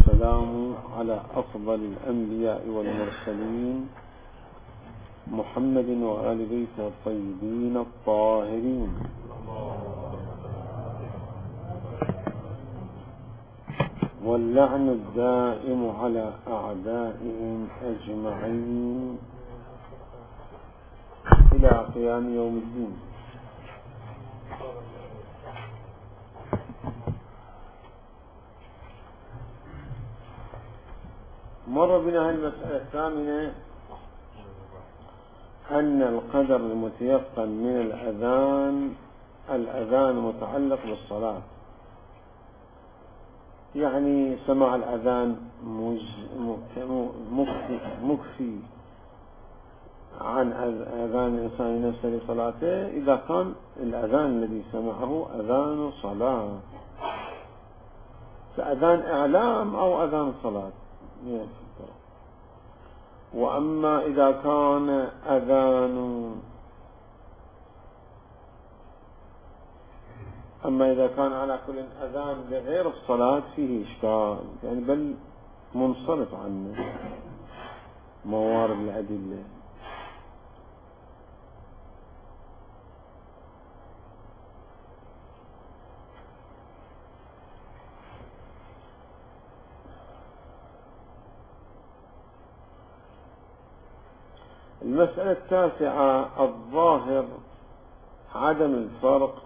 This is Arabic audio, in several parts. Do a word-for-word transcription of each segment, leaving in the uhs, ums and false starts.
والسلام على أفضل الأنبياء والمرسلين محمد وآل بيته الطيبين الطاهرين، واللعن الدائم على أعدائهم أجمعين إلى قيام يوم الدين. مر بنا المسألة الثامنة أن القدر المتيقن من الأذان الأذان متعلق بالصلاة، يعني سماع الأذان مكفي, مكفي عن أذان الإنسان نفسه لصلاته إذا كان الأذان الذي سمعه أذان صلاة، فأذان إعلام أو أذان صلاة. وأما إذا كان أذان أما إذا كان على كل أذان لغير الصلاة فيه إشكال، يعني بل منصرف عنه موارد الأدلة. المسألة التاسعة الظاهر عدم الفرق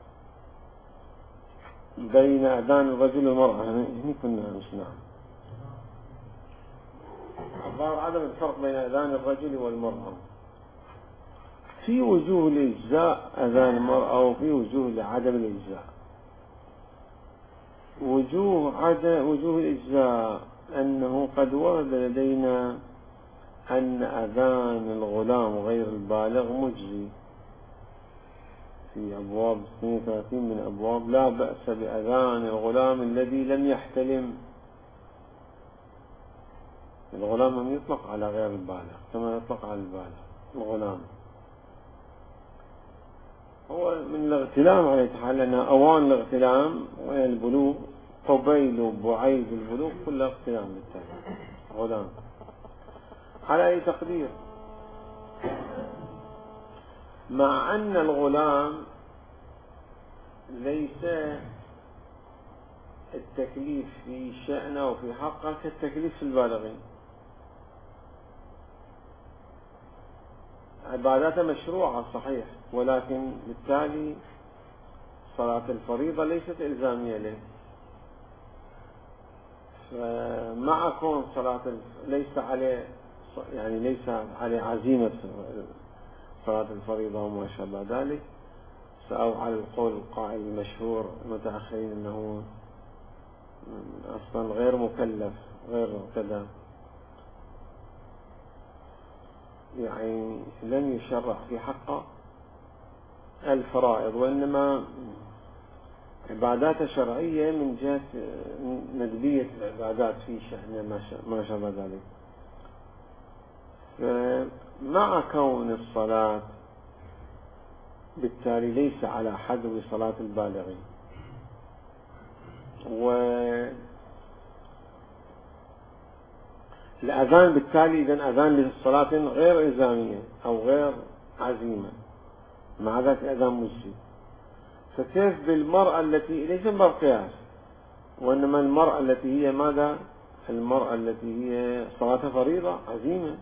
بين أذان الرجل والمرأة. هنا كنا مش نعم الظاهر عدم الفرق بين أذان الرجل والمرأة في وجوه الإجزاء أذان المرأة وفي وجوه لعدم الإجزاء. وجوه عدم وجوه الإجزاء أنه قد ورد لدينا أن أذان الغلام غير البالغ مجزي في أبواب اثنين وثلاثين من أبواب لا بأس بأذان الغلام الذي لم يحتلم. الغلام لم يطلق على غير البالغ كما يطلق على البالغ. الغلام هو من الاغتلام عليه تعالى، لأنها أوان الاغتلام والبلوغ قبيل وبعيد البلوغ كلها اغتلام بالتالي غلام. على أي تقدير، مع أن الغلام ليس التكليف في شأنه وفي حقه كالتكليف في البالغين. عباداته مشروعة صحيح، ولكن بالتالي صلاة الفريضة ليست إلزامية له. مع كون صلاة ليس عليه يعني ليس عليه عزيمة صلاة الفريضة وما شابه ذلك، أو على القول القائل المشهور المتأخرين أنه أصلا غير مكلف غير كذا، يعني لم يشرع في حقه الفرائض، وإنما عبادات شرعية من جهة ندبية العبادات في شأن ما شابه ذلك. مع كون الصلاة بالتالي ليس على حد صلاة البالغين، والأذان بالتالي إذن أذان للصلاة غير إلزامية أو غير عزيمة، مع ذلك أذان مجزي. فكيف بالمرأة التي ليس بالقياس، وإنما المرأة التي هي ماذا؟ المرأة التي هي صلاة فريضة عزيمة،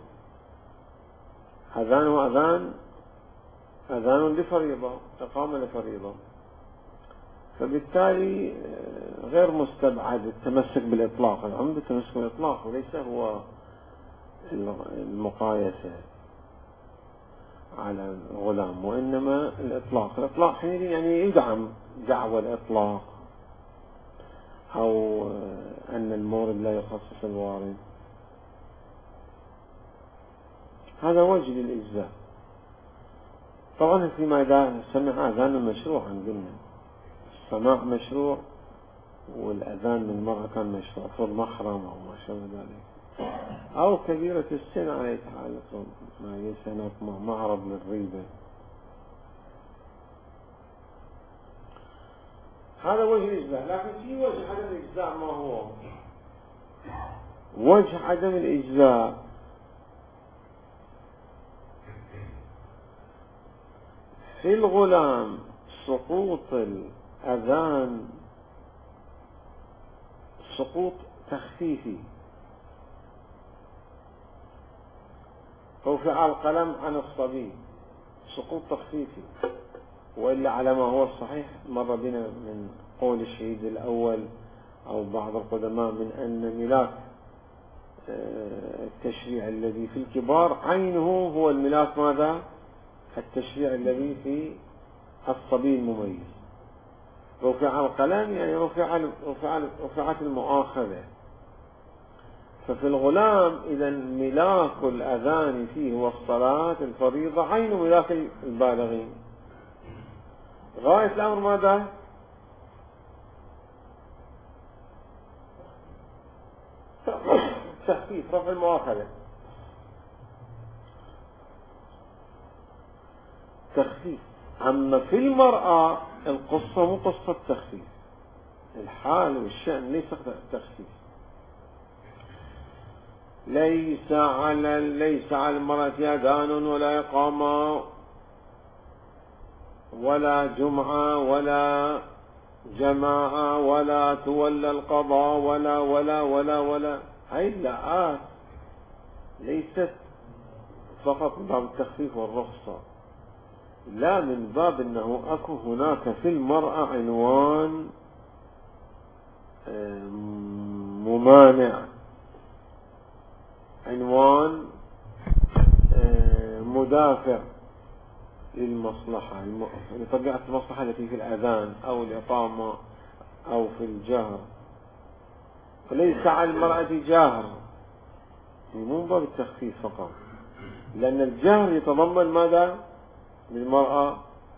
أذان وأذان أذان لفريضة إقامة لفريضة، فبالتالي غير مستبعد التمسك بالإطلاق. العمد التمسك بالإطلاق وليس هو المقايسة على الغلام، وإنما الإطلاق. الإطلاق حين يعني يدعم دعوة الإطلاق أو أن المورد لا يخصص الوارد. هذا وجه للإجزاء. طبعا فيما إذا سمع أذان مشروعا قلنا السماع مشروع، والأذان من المرأة كان مشروع فرض محرم أو ما شابه ذلك، أو كبيرة السن عليه تعالى ما ليس هناك معرض للريبة. هذا وجه الإجزاء. لكن في وجه عدم الإجزاء ما هو؟ وجه عدم الإجزاء في الغلام سقوط الأذان سقوط تخفيفي، رفع القلم عن الصبي سقوط تخفيفي، وإلا على ما هو الصحيح مر بنا من قول الشهيد الأول أو بعض القدماء من أن ملاك التشريع الذي في الكبار عينه هو الملاك ماذا؟ التشريع الذي في الصبي المميز. رفع القلم يعني رفع رفع رفعت المؤاخذة. ففي الغلام إذا ملاك الأذان فيه والصلاة الفريضة عين ملاك البالغين. غاية الأمر ماذا؟ تخفيف، رفع المؤاخذة، تخفيف. أما في المرأة القصة مو قصة تخفيف، الحال والشأن ليس تخفيف. ليس على ليس على المرأة أذان ولا إقامة ولا جمعة ولا جماعة ولا تولى القضاء ولا ولا ولا ولا. هاي اللاءات ليست فقط من باب التخفيف والرخصة، لا من باب أنه أكو هناك في المرأة عنوان ممانع، عنوان مدافع للمصلحة، لطبيعة المصلحة التي في الأذان أو الإقامة أو في الجهر. فليس على المرأة جاهر، مو من باب التخفيف فقط، لأن الجهر يتضمن ماذا للمرأة؟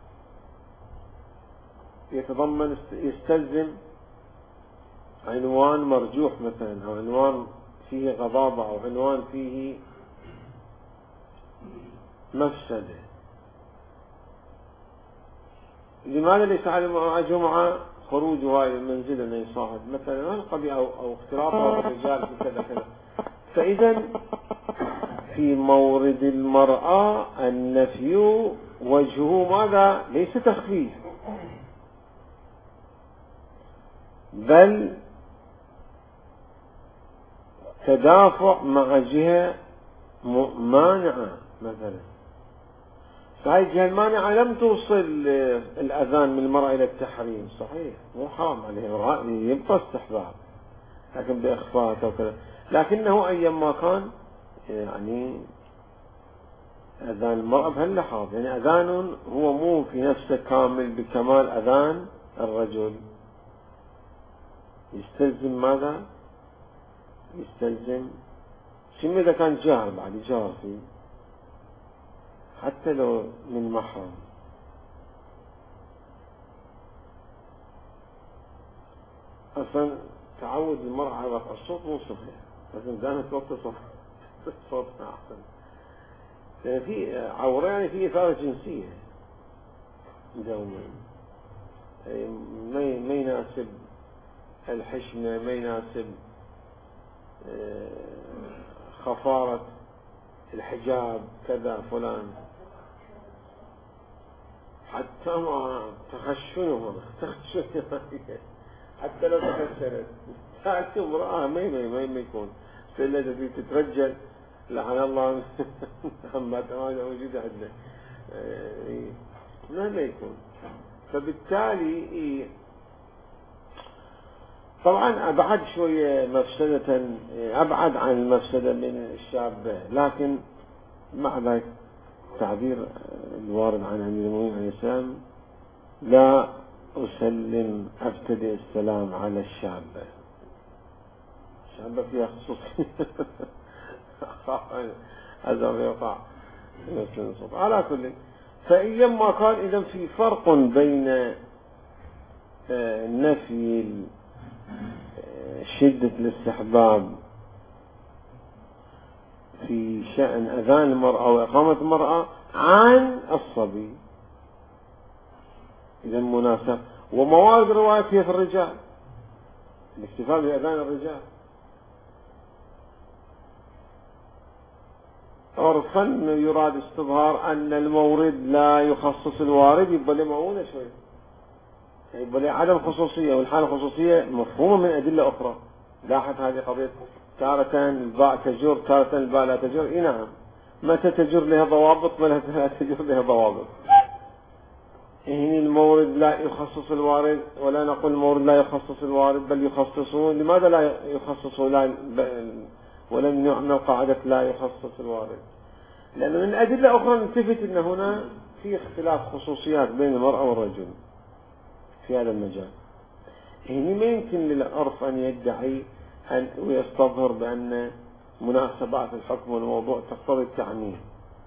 يتضمن يستلزم عنوان مرجوح مثلا، أو عنوان فيه غضاضة، أو عنوان فيه مفسدة. لماذا ليس على المرأة جمعة؟ خروجها إلى المنزل أن يصاحب مثلا القبي أو, أو اختلاطها بالرجال في كذا كذا. فإذا في مورد المرأة النفي وجهه ماذا؟ ليس تخفيف، بل تدافع مع جهة مانعة مثلا. فهذه الجهة المانعة لم توصل الأذان من المرأة إلى التحريم، صحيح مو حرام عليه، يبقى استحباب لكن بإخفاء وكذا، لكنه أيما كان يعني أذان المرأة بهاللحاظ، يعني أذان هو مو في نفسه كامل بكمال أذان الرجل، يستلزم ماذا؟ يستلزم شنو إذا كان جاهر، بعد جاهر فيه حتى لو من محرم. أصلا تعود المرأة على رفع الصوت مو صحيح، لازم دائما توطي صوتها أحسن، يعني في عورة، يعني في إثارة جنسية دوما، ما يناسب الحشمة، ما يناسب خفارة الحجاب كذا فلان، حتى ما تخشنه تخشنه حتى لو تخشنت تأتي امرأة ما ما ما يكون إلا إذا تترجل لعن الله ما تواجه موجودة عندنا ما ما يكون. فبالتالي طبعا أبعد شوية مفسدة، أبعد عن المفسدة من الشاب، لكن مع ذلك تعبير الوارد عن أمير المؤمنين عليه السلام لا أسلم أبتدئ السلام على الشابة، الشابة فيها خصوصية هذا ما يقع على كل. فإيما قال إذا في فرق بين نفي شدة الاستحباب في شأن أذان المرأة وإقامة المرأة عن الصبي، إذا مناسب. وموارد رواية فيها في الرجال، الاكتفاء بأذان الرجال، عرفا يراد استظهار أن المورد لا يخصص الوارد، يبقى لي معونة شوي، يبقى لي عدم خصوصية، والحالة الخصوصية مفهومة من أدلة أخرى. لاحظ هذه قضية تارة الباء تجر تارة الباء لا تجر. إيه نعم، متى تجر لها ضوابط ومتى لا تجر لها ضوابط. هنا المورد لا يخصص الوارد، ولا نقول المورد لا يخصص الوارد بل يخصصون. لماذا لا يخصصون لا ولم نعمل قاعدة لا يخصص الوارد؟ لأن من أدلة أخرى نلتفت أن هنا في اختلاف خصوصيات بين المرأة والرجل في هذا المجال. هنا ما يمكن للعرف أن يدعي أن ويستظهر بأن مناسبات الحكم والموضوع تقتضي التعميم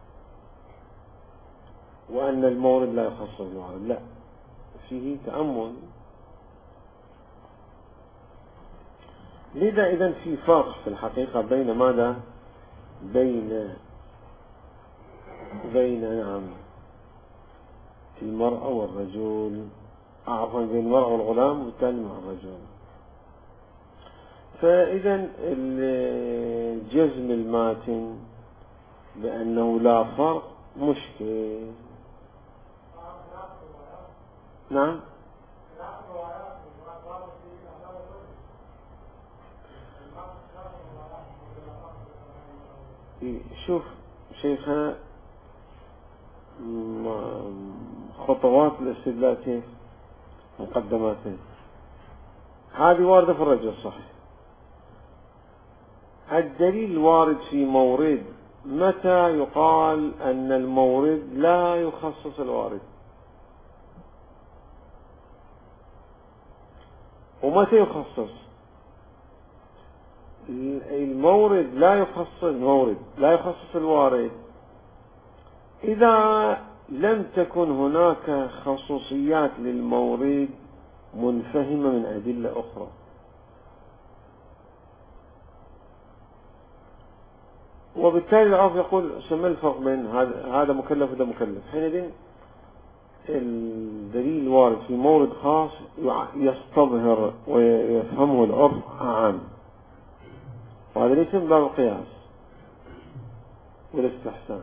وأن المورد لا يخصص الوارد، لا، فيه تأمل. لذا إذن في فرق في الحقيقة بين ماذا؟ بين بين نعم المرأة والرجل، عفوا بين المرأة والغلام والتالي مع الرجل. فإذا الجزم الماتن بأنه لا فرق مشكل. نعم، شوف شيخنا خطوات الاستدلال كيف مقدماته هذه واردة في الرجل صحيح. الدليل الوارد في مورد، متى يقال أن المورد لا يخصص الوارد، ومتى يخصص المورد؟ لا يخصص المورد لا يخصص الوارد إذا لم تكن هناك خصوصيات للمورد منفهمة من أدلة أخرى. وبالتالي العرف يقول سمى الفرق بين هذا مكلف وهذا مكلف. حينئذ الدليل الوارد في مورد خاص يستظهر ويفهمه العرف عام، وهذا ليس من باب القياس والاستحسان،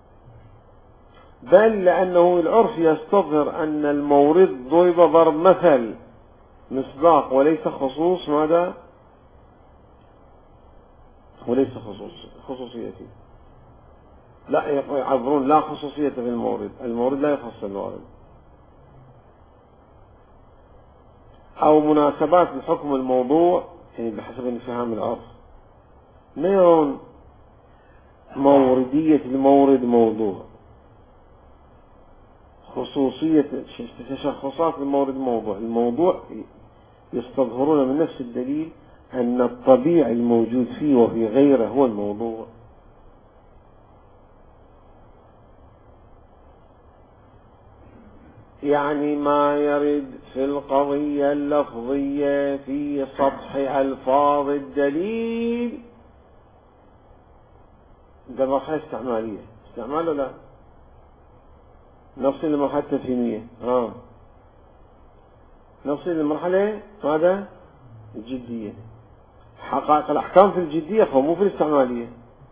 بل لأنه العرف يستظهر أن المورد ضرب ضرب مثل مصداق وليس خصوص ماذا؟ وليس خصوص خصوصية فيه. لا يعبرون لا خصوصية في المورد، المورد لا يخص الوارد. أو مناسبات الحكم الموضوع يعني بحسب انفهام العرف، ما يرون موردية المورد موضوع، خصوصية تشخصات المورد موضوع. الموضوع يستظهرون من نفس الدليل أن الطبيعي الموجود فيه وفي غيره هو الموضوع. يعني ما يرد في القضية اللفظية في سطح ألفاظ الدليل ده مرحلة استعمالية، استعمال ولا نفس المرحلة التفهيمية؟ آه نفس المرحلة ماذا؟ الجدية. حقائق الأحكام في الجدية فمو في الاستعمالية.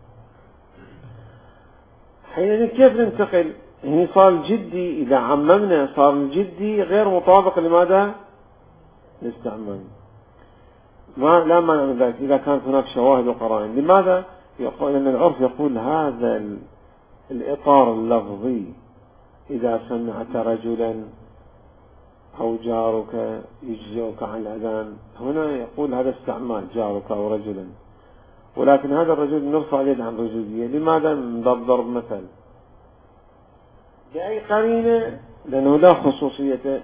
حين كيف ننتقل؟ هنا صار الجدي إذا عممنا صار الجدي غير مطابق لماذا؟ الاستعمال. ما لا مانع من ذلك إذا كانت هناك شواهد وقرائن. لماذا؟ يقول أن العرف يقول هذا الإطار اللفظي إذا سمعت رجلا أو جارك يجزئك عن الأذان، هنا يقول هذا استعمال جارك أو رجلا، ولكن هذا الرجل نرفع اليد عن رجولية. لماذا؟ من باب ضرب مثل بأي قرينة؟ لأنه لا خصوصية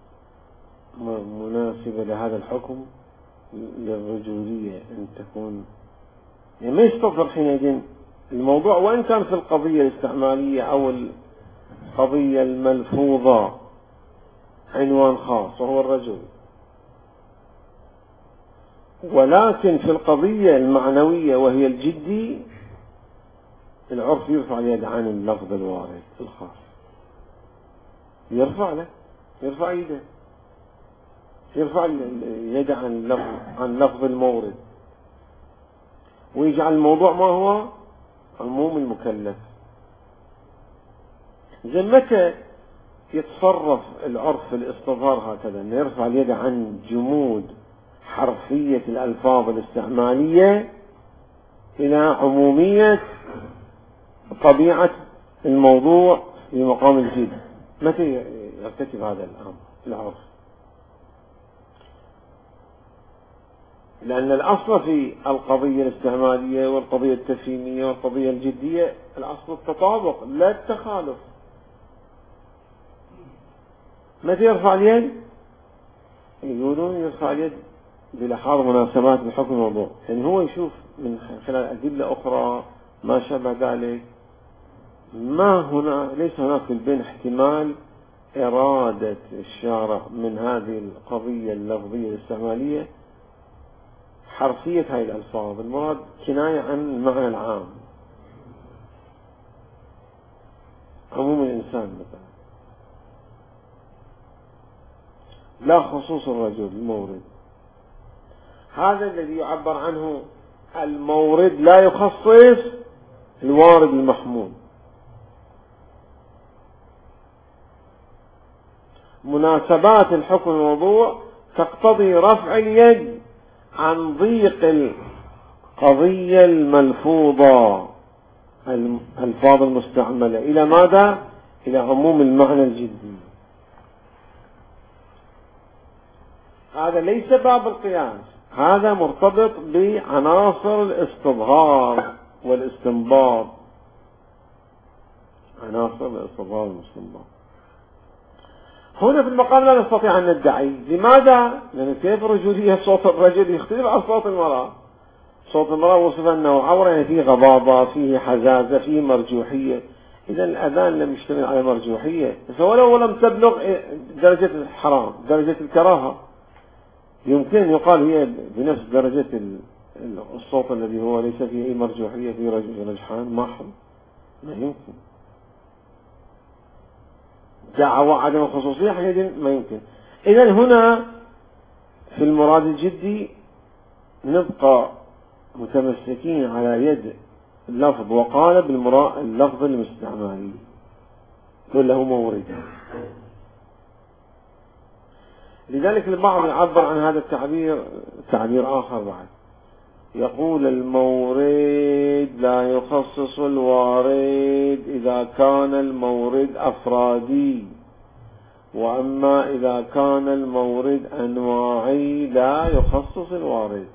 مناسبة لهذا الحكم للرجولية أن تكون، يعني ما يستظهر حينئذ الموضوع وإن كان في القضية الاستعمالية أو القضية الملفوظة عنوان خاص وهو الرجل، ولكن في القضية المعنوية وهي الجدي العرف يرفع اليد عن اللفظ الوارد الخاص، يرفع له يرفع يده يرفع اليد عن لفظ عن لفظ المورد، ويجعل الموضوع ما هو عموم المكلف. زي متى يتصرف العرف في الاستظهار هكذا، أن يرفع اليد عن جمود حرفية الألفاظ الاستعمالية إلى عمومية طبيعة الموضوع في مقام الجد. متى يرتكب هذا الأمر العرف؟ لأن الأصل في القضية الاستعمالية والقضية التفهيمية والقضية الجدية الأصل التطابق لا التخالف. متى يرفع اليد؟ يقولون يرفع اليد بلحاظ مناسبات بحكم الموضوع، يعني هو يشوف من خلال أدلة أخرى ما شابه ذلك. ما هنا ليس هناك في البين احتمال إرادة الشارع من هذه القضية اللفظية الاستعمالية حرفية هذه الألفاظ، المراد كناية عن المعنى العام، عموم الإنسان مثلا، لا خصوص الرجل المورد. هذا الذي يعبر عنه المورد لا يخصص الوارد المحمول. مناسبات الحكم الموضوع تقتضي رفع اليد عن ضيق القضية الملفوظة الألفاظ المستعملة إلى ماذا؟ إلى عموم المعنى الجدي. هذا ليس باب القياس، هذا مرتبط بعناصر الاستظهار والاستنباط، عناصر الاستظهار والاستنباط. هنا في المقام لا نستطيع أن ندعي. لماذا؟ لأن كيف رجولية صوت الرجل يختلف عن صوت المرأة. صوت المرأة وصف أنه عورة، يعني فيه غضاضة، فيه حزازة، فيه مرجوحية. إذا الأذان لم يشتمل على مرجوحية، فولو لم تبلغ درجة الحرام درجة الكراهة، يمكن يقال هي بنفس درجة الصوت الذي هو ليس فيه أي مرجوحية، فيه رجحان محض، ما يمكن. دعوى عدم الخصوصية حينئذ ما يمكن. إذن هنا في المراد الجدي نبقى متمسكين على يد اللفظ وقال بالمراد اللفظ المستعمالي كله مورد. لذلك البعض يعبر عن هذا التعبير تعبير آخر بعد، يقول المورد لا يخصص الوارد إذا كان المورد أفرادي، وأما إذا كان المورد أنواعي لا يخصص الوارد.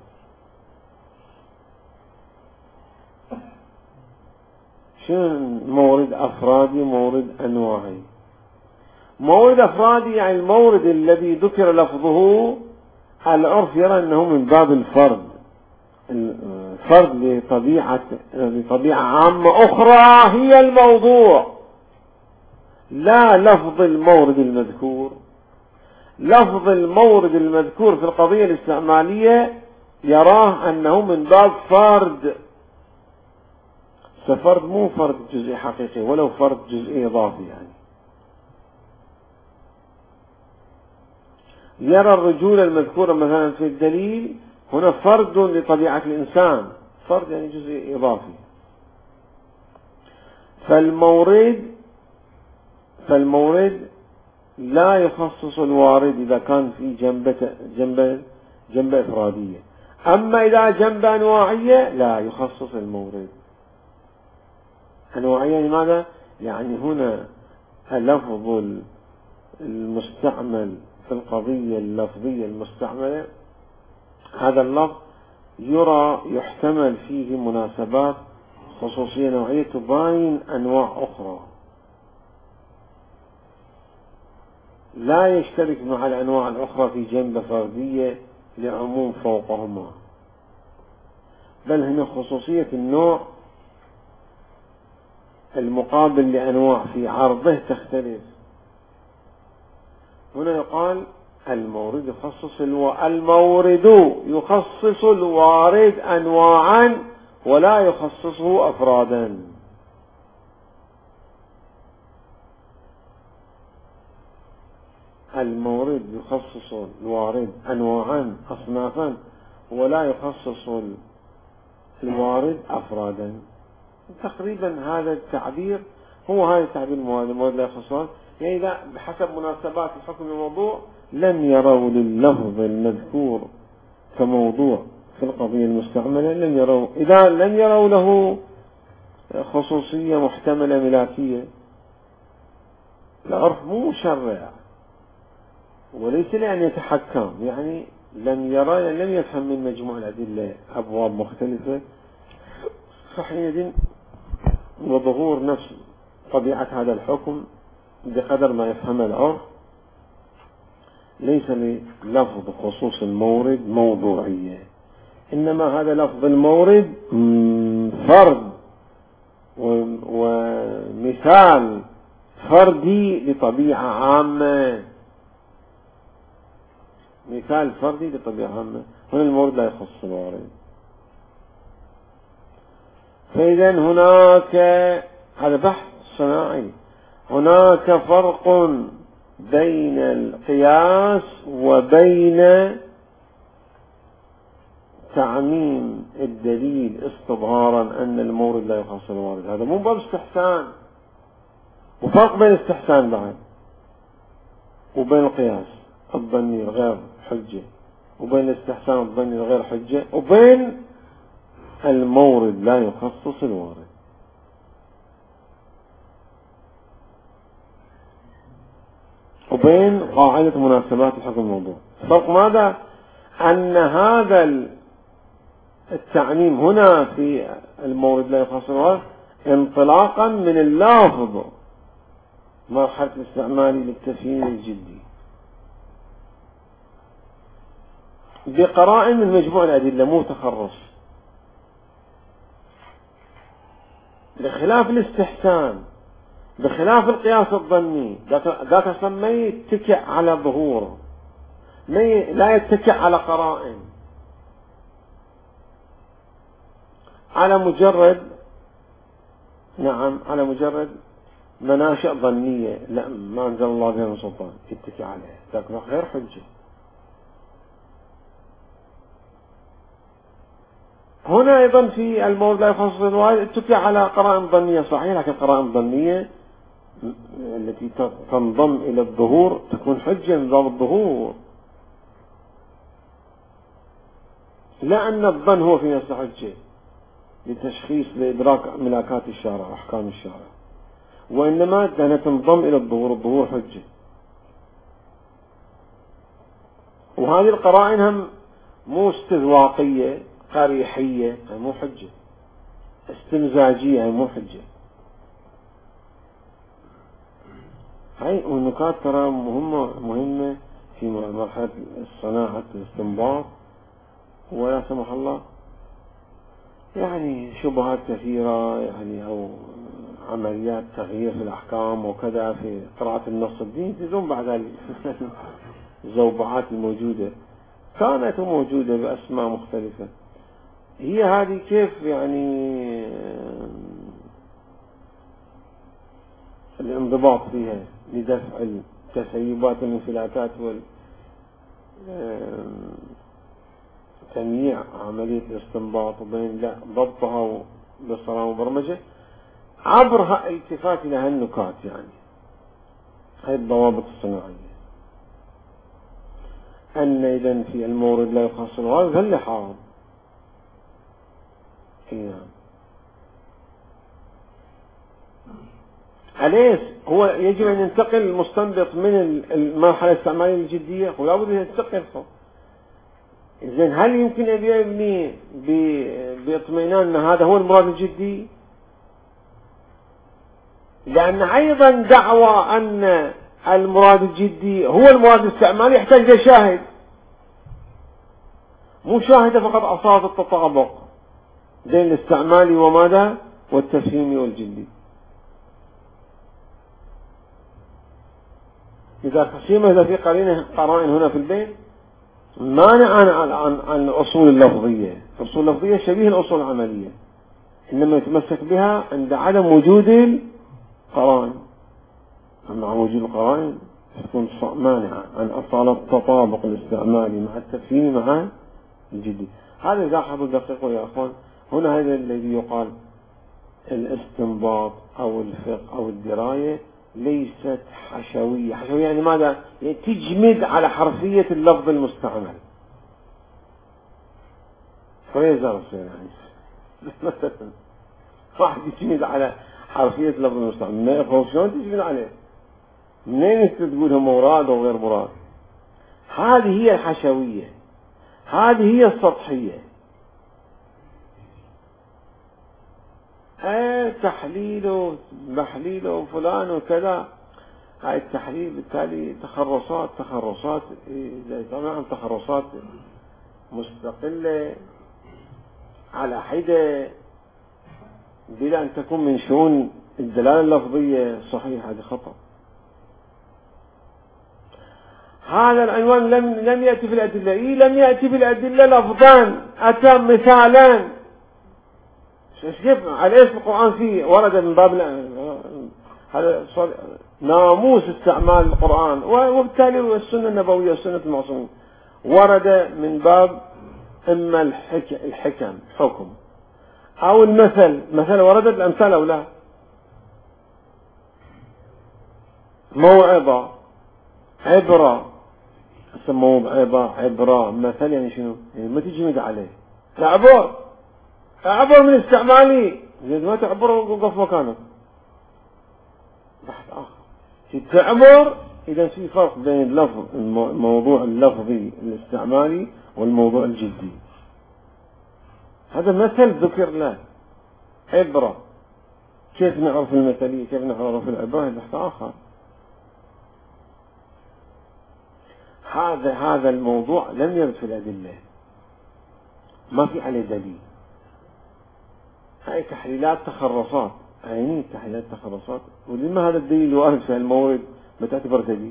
شنو مورد أفرادي مورد أنواعي؟ مورد أفرادي يعني المورد الذي ذكر لفظه العرف يرى أنه من باب الفرد، الفرد لطبيعة لطبيعة عامة أخرى هي الموضوع، لا لفظ المورد المذكور. لفظ المورد المذكور في القضية الاستعمالية يراه أنه من باب فرد، ففرد مو فرد جزئي حقيقي ولو فرد جزئي إضافي، يعني يرى الرجولة المذكورة مثلا في الدليل هنا فرد لطبيعة الإنسان، فرد يعني جزء إضافي. فالمورد فالمورد لا يخصص الوارد إذا كان في جنبة جنبة جنبة إفرادية، أما إذا جنبة أنواعية لا يخصص المورد. أنواعية لماذا؟ يعني هنا اللفظ المستعمل في القضية اللفظية المستعملة، هذا اللفظ يرى يحتمل فيه مناسبات خصوصية نوعية تباين أنواع أخرى، لا يشترك مع الأنواع الأخرى في جنبة فردية لعموم فوقهما، بل هنا خصوصية النوع المقابل لأنواع في عرضه تختلف. هنا يقال المورد يخصص الو... المورد يخصص الوارد أنواعا ولا يخصصه أفرادا. المورد يخصص الوارد أنواعا أصنافا ولا يخصص الوارد أفرادا. تقريبا هذا التعبير هو هذا التعبير المواد المواد لا يخصها، يعني إذا بحسب مناسبات الحكم الموضوع لم يروا لللفظ المذكور كموضوع في القضية المستعملة، لم يروا إذا لم يروا له خصوصية محتملة ملاكية، العرف مو مشرع وليس لأن يتحكم، يعني لم يرى يعني لم يفهم من مجموع الأدلة أبواب مختلفة، فحينئذ وظهور نفس طبيعة هذا الحكم بقدر ما يفهم العرف ليس للفظ خصوص المورد موضوعية، إنما هذا لفظ المورد فرد ومثال فردي لطبيعة عامة، مثال فردي لطبيعة عامة. هنا المورد لا يخص الوارد. فإذا هناك هذا بحث صناعي، هناك فرق بين القياس وبين تعميم الدليل استظهارا أن المورد لا يخص الوارد. هذا مو باب استحسان، وفرق بين الاستحسان بعد وبين القياس الظني الغير حجة، وبين الاستحسان الظني الغير حجة، وبين المورد لا يخصص الوارد. وبين قاعدة مناسبات الحكم الموضوع. فرق ماذا؟ أن هذا التعميم هنا في المورد لا يخصص الوارد انطلاقا من اللافظ مرحلة الاستعمال للتفهيم الجدي بقرائن من مجموع الأدلة مو تخرص، بخلاف الاستحسان بخلاف القياس الظني ذاك اصلا ما يتكئ على ظهور، ما ي... لا يتكئ على قرائن، على مجرد نعم على مجرد مناشئ ظنية لا ما أنزل الله بها من سلطان يتكئ عليها، ذاك غير حجة. هنا أيضا في المورد لا يخصص الوارد اتكئ على قرائن ظنية صحيح، لكن قرائن ظنية التي تنضم إلى الظهور تكون حجة من باب الظهور، لا أن الظن هو في نفسه حجة لتشخيص لإدراك ملاكات الشارع وأحكام الشارع، وإنما أنها تنضم إلى الظهور، الظهور حجة. وهذه القرائن هم مو استذواقية قريحية مو حجة، استمزاجية مو حجة. هاي النكات ترى مهمة مهمة في مرحلة الصناعة الاستنباط، ولا سمح الله يعني شبهات كثيرة يعني أو عمليات تغيير في الأحكام وكذا في قراءة النص الديني تزوم بعد الزوبعات الموجودة كانت موجودة بأسماء مختلفة. هي هذه كيف يعني الانضباط فيها لدفع التسيبات والانفلاتات وتمييع عملية الاستنباط وبين لا ضبطها بالصلاة وبرمجة عبر التفات إلى هالنكات، يعني هاي الضوابط الصناعية أن إذن في المورد لا يخص الوارد فاللحاظ أليس هو يجب أن ينتقل المستنبط من المرحلة الاستعمالية الجدية ولا بد أن ينتقل. إذن هل يمكن أن يبني باطمئنان أن هذا هو المراد الجدي؟ لأن أيضا دعوى أن المراد الجدي هو المراد الاستعمالي يحتاج إلى شاهد، مو شاهد فقط أصاب التطابق بين الاستعمالي وماذا والتفهيمي والجدي. إذا قسيمة إذا في قرينة قرائن هنا في البين مانع عن, عن, عن, عن الأصول اللفظية، الأصول اللفظية شبيه الأصول العملية، إنما يتمسك بها عند عدم وجود القرائن. مع وجود القرائن تكون مانعة عن أصالة التطابق الاستعمالي مع التفهيم مع الجدي. هذا لاحظوا دقيقوا يا أخوان، هنا هذا الذي يقال الاستنباط أو الفقه أو الدراية ليست حشوية. حشوية يعني ماذا؟ يعني تجمد على حرفية اللفظ المستعمل. فريزر يعني مثلا واحد يجمد على حرفية اللفظ المستعمل، شلون تجمد عليه؟ منين انت تقولها مراد او غير مراد؟ هذه هي الحشوية، هذه هي السطحية. ايه تحليل محليل وفلان وكذا، هاي التحليل بالتالي تخرصات تخرصات طبعا تخرصات مستقلة على حدة بلا أن تكون من شؤون الدلالة اللفظية. صحيح هذا خطأ. هذا العنوان لم لم يأتي في الأدلة، إيه لم يأتي في الأدلة لفظان، أتى مثالان. كيف على اسم القرآن فيه ورد من باب هذا ناموس استعمال القرآن، وبالتالي السنة النبوية والسنة المعصومة ورد من باب إما الحكم حكم أو المثل. مثل وردت الأمثال أو لا؟ موعظة، عبرة، سموه عبرة عبرة مثل يعني شنو؟ يعني ما تجمد عليه. تعبر اعبر من استعمالي، زين ما تعبر وقف مكانك. بحث آخر. تعبر إذا في فرق بين اللفظ الموضوع اللفظي الاستعمالي والموضوع الجدي. هذا مثل ذكر له عبرة. كيف نعرف المثلية؟ كيف نعرف العبرة؟ بحث آخر. هذا هذا الموضوع لم يرد في الأدلة، ما في عليه دليل. هاي تحليلات تخرصات، عيني تحليلات تخرصات. ولما هذا الدليل وارد في المورد ما تعتبر دليل؟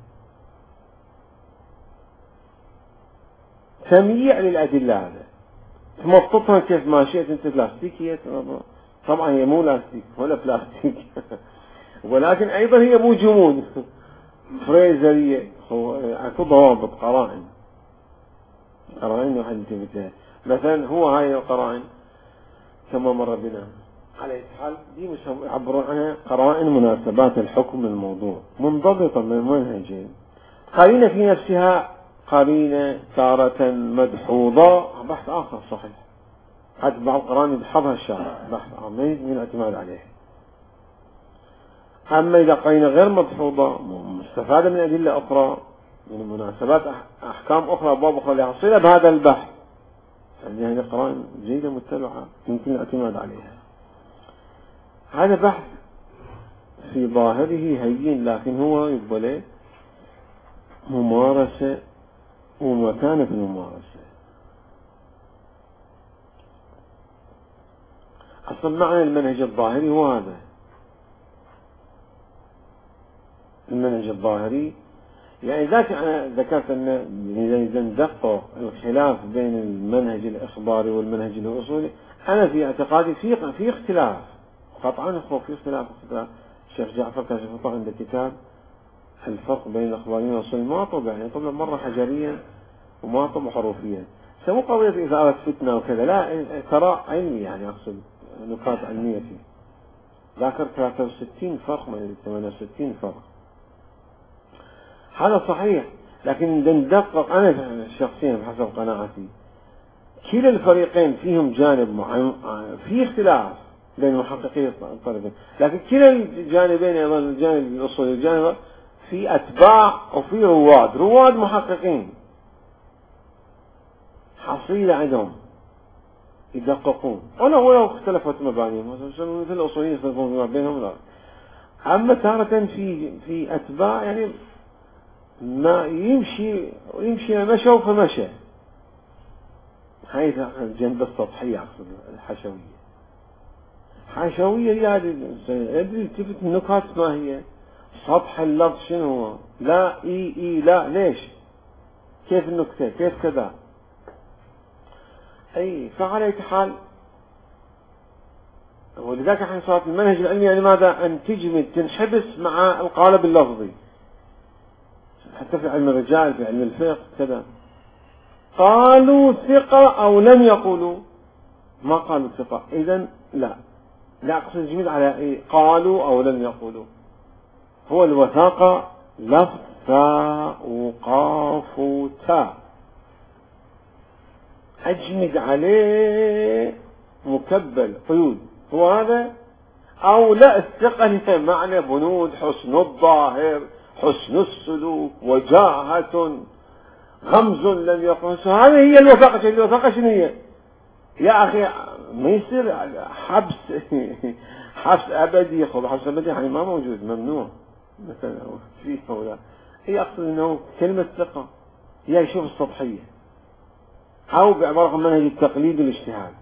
تمييع للأدلة. هذا تمططها كيف ما شئت انت. بلاستيكية طبعا هي مو لاستيك ولا بلاستيك ولكن ايضا هي مو جمود فريزرية. اكو ضوابط قرائن قرائن واحد انتبه. مثلا هو هاي القرائن كما مر بنا على حال دي يعبرون عنها قرائن مناسبات الحكم للموضوع منضبطة من منهجين. قرينة في نفسها قرينة تارة مدحوظة، بحث آخر. صحيح حتى بعض القرائن يدحضها الشارع، بحث آخر من الاعتماد عليه. أما إذا قرينة غير مدحوظة مستفادة من أدلة أخرى من مناسبات أحكام أخرى أبواب أخرى لها صلة بهذا البحث، يعني هذه قرائن جيدة متبعة يمكن الاعتماد عليها. هذا بحث في ظاهره هين، لكن هو يقبل ممارسة ومكانة في الممارسة. أصلا معنى المنهج الظاهري هو هذا. المنهج الظاهري يعني ذاك أنا ذكرت أن إذا ندقق الخلاف بين المنهج الإخباري والمنهج الأصولي، أنا في اعتقادي في في اختلاف قطعا. أخو في اختلاف اختلاف الشيخ جعفر كاشف الغطاء عنده كتاب الفرق بين الأخباريين والأصوليين، ما طبع يعني طبع مرة حجريا وما طبع حروفيا. سمو قضية إثارة فتنة وكذا، لا ترى علمي يعني أقصد نقاط علمية فيه. ذاكر ثلاثة وستين فرق من ثمانية وستين فرق. هذا صحيح، لكن ندقق أنا شخصيا بحسب قناعتي كلا الفريقين فيهم جانب معين في اختلاف بين محققي الطرفين، لكن كلا الجانبين أيضا الجانب الأصولي الجانب في أتباع وفي رواد رواد محققين حصيلة عندهم يدققون ولو ولو اختلفت مبانيهم مثل الأصوليين يختلفون بينهم. لا أما تارة في في أتباع يعني ما يمشي ويمشي مشوا فمشى. هاي الجنب السطحية أقصد الحشوية. حشوية هي هذه أدري تفت النكات ما هي سطح اللفظ شنو هو؟ لا إي إي لا ليش؟ كيف النكتة؟ كيف كذا؟ أي فعلى حال. ولذلك احنا صارت المنهج العلمي يعني ماذا؟ أن تجمد تنحبس مع القالب اللفظي. حتى في علم الرجال في علم الفقه كذا قالوا ثقة أو لم يقولوا، ما قالوا ثقة إذن لا لا أقصد يجمد على إيه؟ قالوا أو لم يقولوا. هو الوثاقة لفظ ثاء وقاف وتاء، أجمد عليه مكبل قيود، هو هذا. أو لا، الثقة لها معنى بنود، حسن الظاهر، حسن السلوك، وجاهة، غمز لم يقص. هذه هي الوثاقة. الوثاقة شنو هي يا أخي؟ ما يصير حبس حبس أبدي. خذ حبس أبدي يعني ما موجود، ممنوع مثلا فيه ولا. هي أقصد أنه كلمة ثقة هي يشوف السطحية، أو بعبارة عن منهج التقليد والاجتهاد.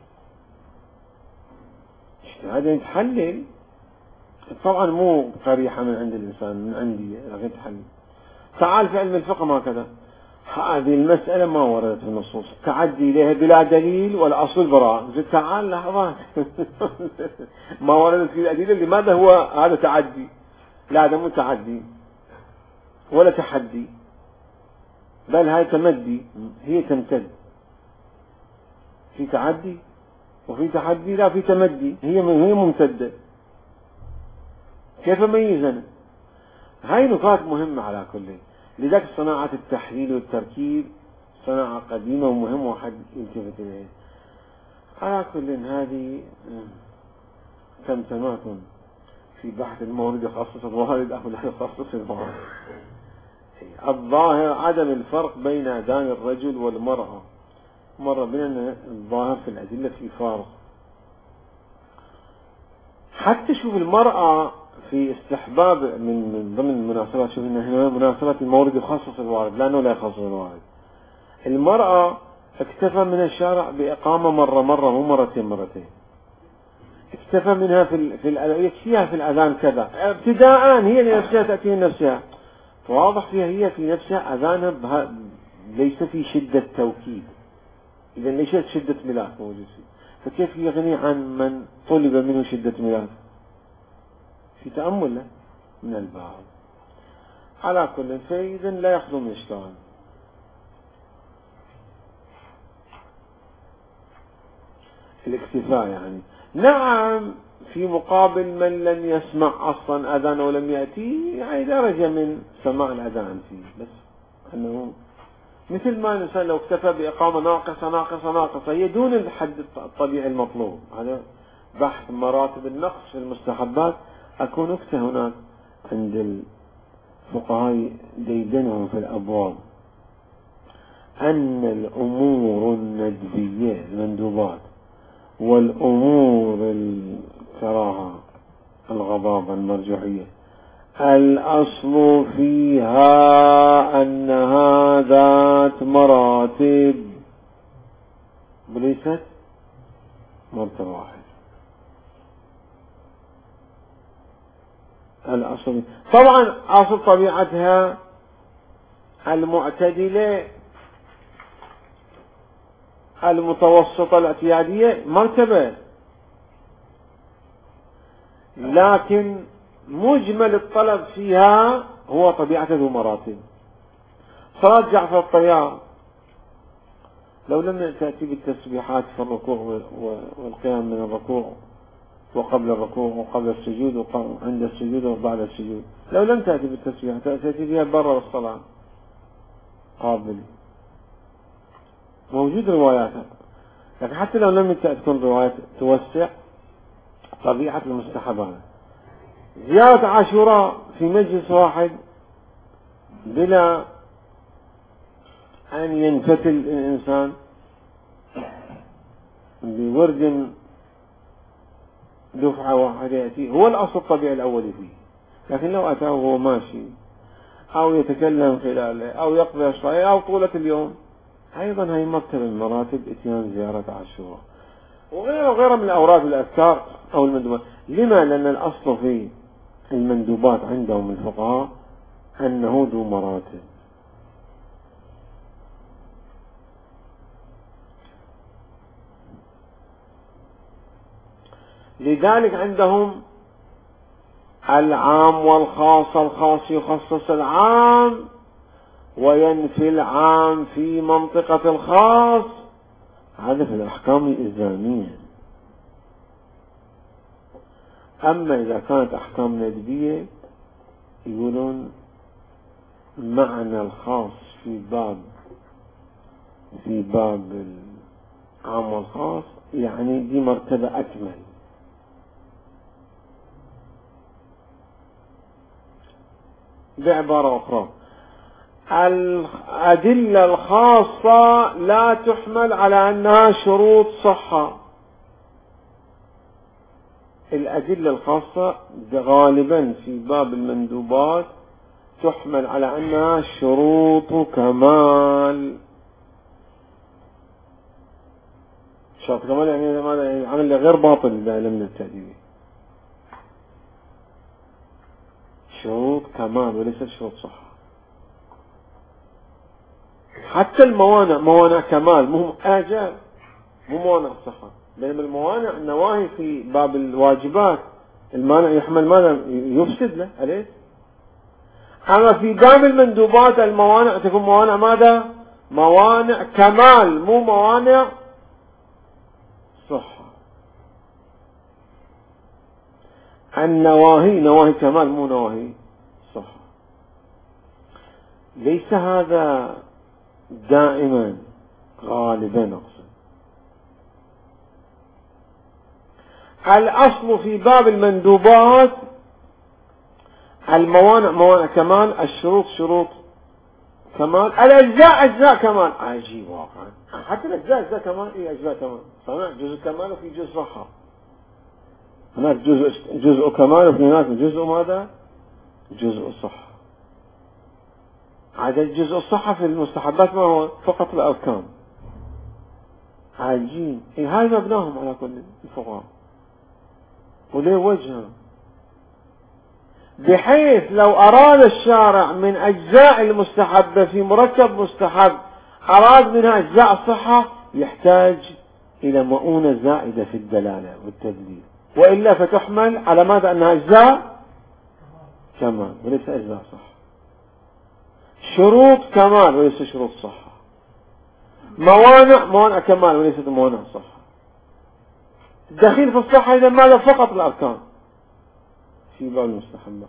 اجتهاد يتحلل طبعا، مو قريحة من عند الإنسان، من عندي لكن تحلل. تعال في علم الفقه ما كذا، هذه المسألة ما وردت في النصوص، تعدي إليها بلا دليل والأصل البراءة. تعال لحظات ما وردت في الأدلة، لماذا هو هذا تعدي؟ لا، هذا مو تعدي ولا تحدي، بل هاي تمدي، هي تمتد. في تعدي وفي تحدي، لا في تمدي، هي هي ممتدة. كيف ميزنا؟ هاي نقاط مهمة على كل. لذلك صناعة التحليل والتركيب صناعة قديمة ومهمة وحد يلتفت إليه. على كل هذه تمتمات في بحث المورد يخصص الوارد أو لا يخصص المورد. الظاهر عدم الفرق بين أذان الرجل والمرأة. مرة بنا الظاهر في الأدلة في فارق. حتى شوف المرأة في استحباب من من ضمن المناسبات، شوف إنها مناسبة المورد يخصص الوارد لأنه لا يخصص الوارد. المرأة اكتفى من الشارع بإقامة مرة مرة مو مرتين مرتين. اكتفى منها في في يكفيها في الأذان كذا ابتداء، هي لنفسها تأتي نفسها، فواضح فيها هي في نفسها أذانها بها ليس في شدة توكيد. إذا ليست شدة ملاك موجود فيه، فكيف يغني عن من طلب منه شدة ملاك؟ في تأمل له من الباب. على كل فإذا لا يخلو من إشكال. الاكتفاء يعني نعم، في مقابل من لم يسمع أصلا أذان ولم يأتي، يعني درجة من سماع الأذان فيه، بس أنه مثل ما الإنسان لو اكتفى بإقامة ناقصة ناقصة ناقصة هي دون الحد الطبيعي المطلوب. هذا بحث مراتب النقص في المستحبات. أكون نكتة هناك عند الفقهاء ديدنهم في الأبواب أن الأمور الندبية المندوبات والأمور الكراهة الغضاضة المرجوحية الأصل فيها أنها ذات مراتب وليست مرتبة واحدة. الأصل طبعا أصل طبيعتها المعتدلة المتوسطة الاعتيادية مرتبة، لكن مجمل الطلب فيها هو طبيعته ذو مراتب. صلاة جعفر الطيار لو لم تأتي بالتسبيحات في الركوع والقيام من الركوع وقبل الركوع وقبل السجود وعند السجود وبعد السجود، لو لم تأتي بالتسبيحات تأتي بها برا الصلاة قابل، موجود رواياتها. لكن حتى لو لم تكن روايات توسع طبيعة المستحبات. زيارة عاشوراء في مجلس واحد بلا أن ينفتل الإنسان بورد دفعة واحدة يأتي، هو الأصل الطبيعي الأولي فيه. لكن لو أتاه وهو ماشي أو يتكلم خلاله أو يقضي شوية أو طولة اليوم، أيضا هي مرتبة من مراتب إتيان زيارة عاشوراء وغيره وغيره من الأوراد والأذكار أو المندوبات. لما؟ لأن الأصل في المندوبات عندهم الفقهاء أنه ذو مراتب. لذلك عندهم العام والخاص، الخاص يخصص العام وينفي العام في منطقة الخاص. هذا في الأحكام الإلزامية. أما إذا كانت أحكام ندبية يقولون المعنى الخاص في باب في باب العام والخاص، يعني دي مرتبة أكمل. بعبارة أخرى، الأدلة الخاصة لا تحمل على أنها شروط صحة. الأدلة الخاصة غالبا في باب المندوبات تحمل على أنها شروط كمال. شرط كمال يعني ماذا؟ يعني العمل غير باطل إذا لم نبتدئ. شروط كمال وليست شروط صحة. حتى الموانع موانع كمال، مو آجال، مو موانع صحة. بينما الموانع النواهي في باب الواجبات المانع يحمل ماذا؟ يفسد له عليه. أما في باب المندوبات الموانع تكون موانع ماذا؟ موانع كمال، مو موانع صحة. النواهي نواهي كمال، مو نواهي صحة. ليس هذا دائما، غالبا أقصد. الأصل في باب المندوبات الموانع موانع كمال، الشروط شروط كمال، الأجزاء أجزاء كمال. عجيب واقعا، حتى الأجزاء أجزاء كمال. إيه أجزاء كمال؟ صنع جزء كمال وفي جزء صحة. هناك جزء جزء كمال وفي هناك جزء ماذا؟ جزء صحة. عدد جزء الصحة في المستحبات ما هو؟ فقط الأركان. عجيب. إيه هاي مبناهم على كل الفقهاء وليه وجهه، بحيث لو أراد الشارع من أجزاء المستحبة في مركب مستحب أراد منها أجزاء الصحة يحتاج إلى مؤونة زائدة في الدلالة والتدليل، وإلا فتحمل على ماذا؟ أنها أجزاء كمال وليس أجزاء صحة. شروط كمال وليس شروط صحة. موانع موانع كمال وليست موانع صحة. الدخيل في الصحة إذا ماذا؟ فقط الأركان في باب المستحبات.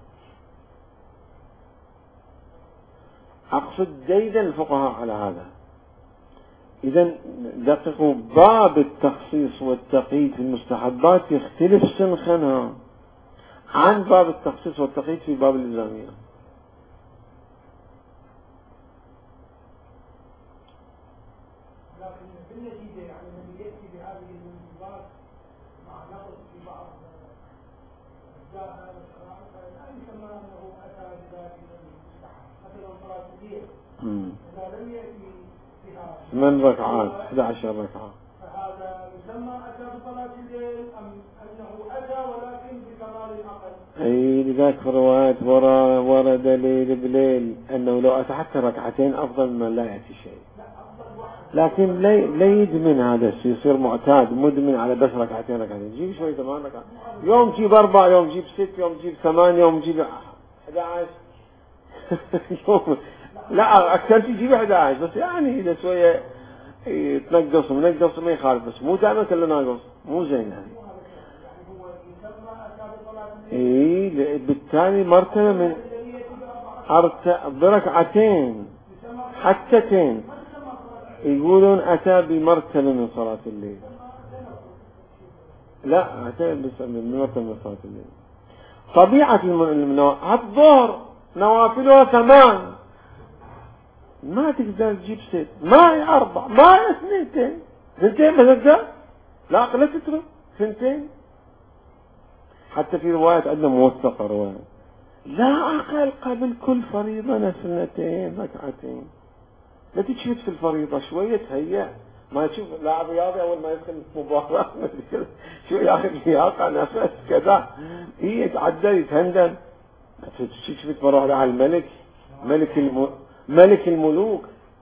أقصد ديدا الفقهاء على هذا. إذن دققوا، باب التخصيص والتقييد في المستحبات يختلف سنخنها عن باب التخصيص والتقييد في باب الإلزامية. لكن بالنتيجة يعني الذي يأتي بهذه المناسبات مع نقص في بعض أجزاء هذا الشرائع لا يسمى أنه أتى بذات المستحب. مثلا صلاة الليل إذا لم يأتي بها ثمان ركعات إحدى عشر ركعة فهذا يسمى أتى بصلاة الليل أم أنه أتى ولكن بكمال أقل؟ أي لذلك في روايات ورد ليل بليل أنه لو أتى حتى ركعتين أفضل من لا يأتي شيء. لكن لا يدمن هذا الشيء، يصير معتاد مدمن على بس ركعتين ركعتين. جيب شوي ثمان ركعات، يوم جيب أربع، يوم جيب ست، يوم جيب ثمان، يوم جيب أحد عشر. يوم لا أكثر تجيب أحد عشر، بس يعني إذا شوية تنقص منقص ما يخالف، بس مو دائما كله ناقص، مو زين هذه. إيه بالتالي مرتبة من أرت بركعتين حتى تين يقولون أتى بمرتبة من صلاة الليل. لا أتى بمرتبة من صلاة الليل. طبيعة الظهر نوافلها ثمان، ما تقدر تجيب ست، ما أربع، ما اثنتين، ثنتين ما تقدر، لا أقل تترك ثنتين. حتى في روايات عندنا موثقة رواية لا أقل قبل كل فريضة نفلتين ركعتين. لا تشفت في الفريضة شوية تهيأ، ما تشوف لاعب رياضي أول ما يدخل مباراة شو ياخذ لياقة نفس كذا، هي يتعدى يتهندن. تشفت مرة على الملك، ملك الم... ملك الملوك.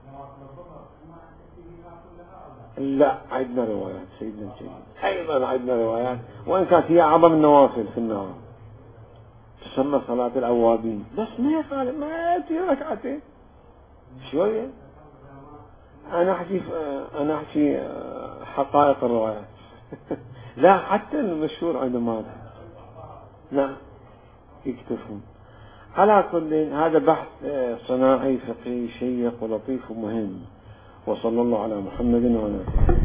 لا عندنا روايات سيدنا الجليل، أيضا عندنا روايات، وإن كانت هي أعظم النوافل في النهار تسمى صلاة الأوابين، بس ما يخالف ما يأتي ركعتين شوية. أنا أحكي أنا أحكي حقائق الروايات. لا حتى المشهور عند مالك نعم يكتفون. على كل هذا بحث صناعي فقهي شيق ولطيف ومهم. وصلى الله على محمد وعلى آله.